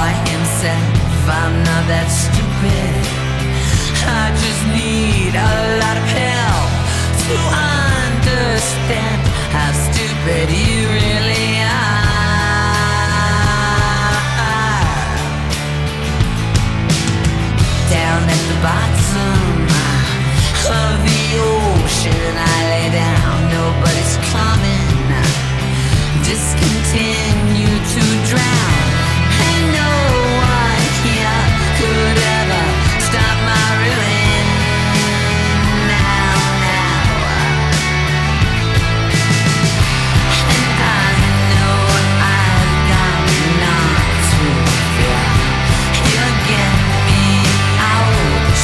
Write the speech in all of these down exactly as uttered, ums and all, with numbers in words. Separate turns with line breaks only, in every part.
for himself. I'm not that stupid. I just need a lot of help to understand how stupid you really are. Down at the bottom of the ocean I lay down, nobody's coming. Just continue to drown, and no one here could ever stop my ruin. Now, now, and I know I've got not to fear. You'll get me out.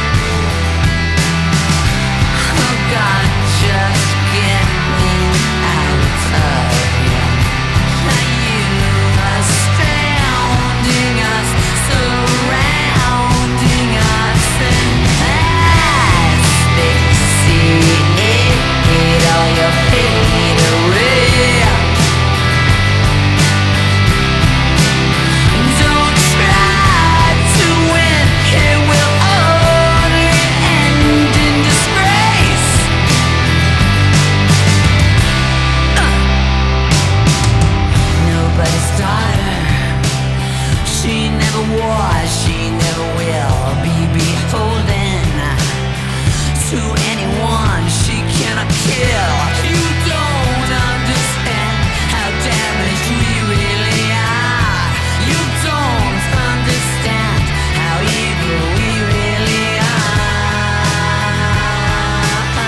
Oh God, just get me out of here. Now you are surrounding us, surrounding us, and as they see it, all your fade away. Don't try to win, it will only end in disgrace. Nobody's daughter, she never was, she never will be beholden to anyone she cannot kill. You don't understand how damaged we really are. You don't understand how evil we really are.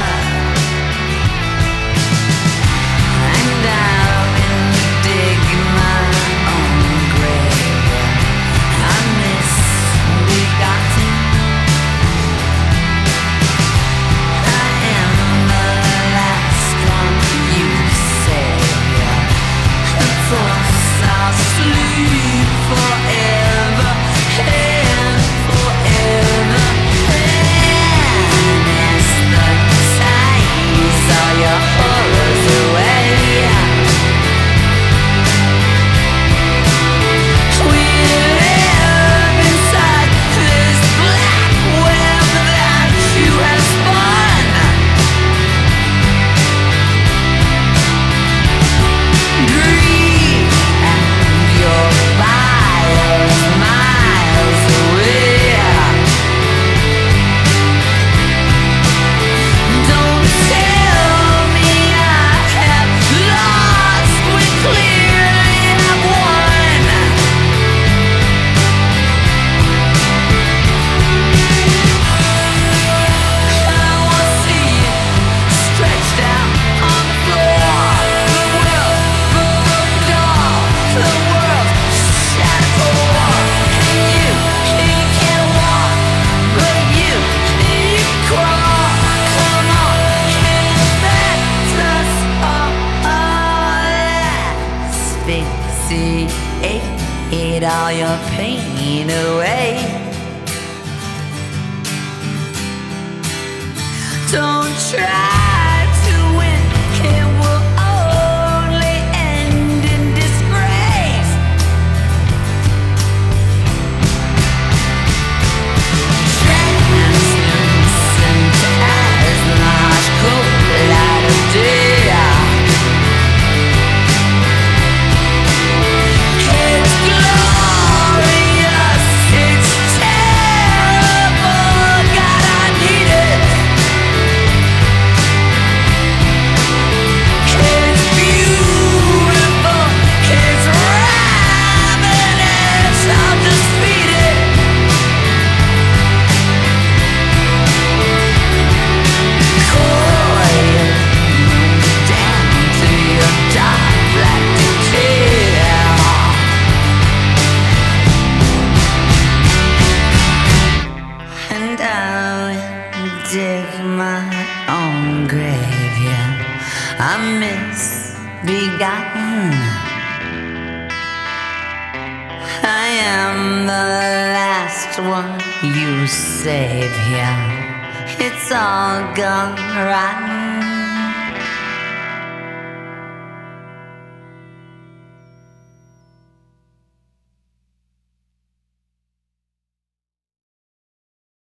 And I'll dig my own grave. I'm misbegotten. I am the last one you save. The force I'll sleep forever and forever. And as the ties all your horrors away, we live inside this black web that you have spun. Grieve and your files miles away. Don't tell me I have lost, we clearly have won. I want to see you stretched out on the floor. The world broke down, the world shattered for war. And you, you can't walk, but you, you can crawl. Come on, and let us all asphyxiate all your pain away. Don't try to win, it will only end in disgrace. Translucent as the harsh cold light of day. It's glorious, it's terrible, God, I need it. It's beautiful, it's ravenous, I'll just feed it. Coil down to your dark black decay. And I'll dig my own grave, yeah. I'm misbegotten. I am the last one you save here. It's all gone rotten.